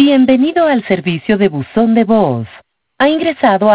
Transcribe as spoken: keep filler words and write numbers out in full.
Bienvenido al servicio de buzón de voz. Ha ingresado a